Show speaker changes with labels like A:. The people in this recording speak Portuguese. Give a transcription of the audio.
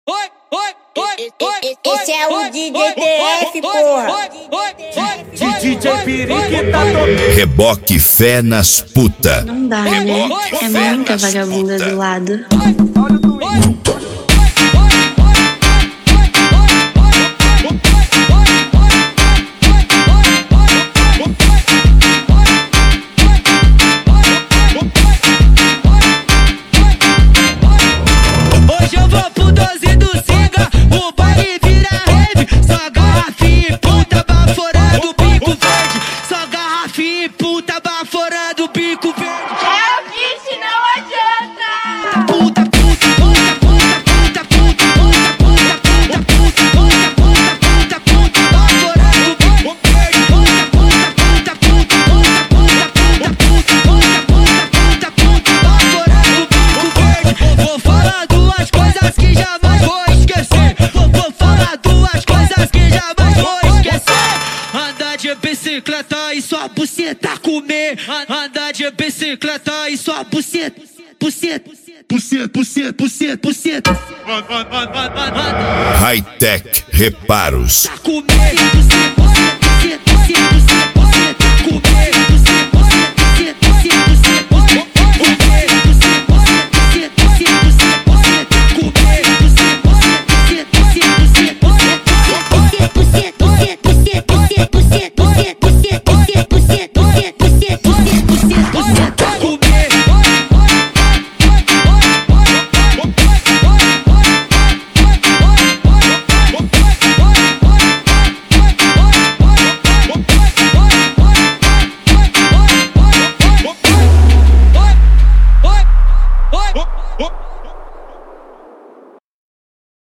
A: Esse é o DJ TF, porra.
B: DJ Pirique tá tocando.
C: Reboque fé nas puta.
D: Não dá, né? É muita vagabunda do lado.
E: Hoje eu vou pro 12 do Siga, o baile vira rave. Só garrafinha e puta baforando o bico verde. Só garrafinha e puta baforando o bico verde.
A: É o kit, não adianta.
E: Puta, puta, puta, puta, puta, puta, puta, puta, puta, puta, puta, puta, puta, baforando o bico verde. Puta, puta, puta, puta, puta, puta, puta, puta, puta, puta, puta, baforando o bico verde. Vou falar duas coisas que jamais vou esquecer. Vou falar duas coisas que jamais vou esquecer. Andar de bicicleta e sua buceta comer. Andar de bicicleta e sua buceta. Buceta, buceta, buceta, buceta, buceta.
C: Hightech Reparos.
E: Comer, buceta, buceta.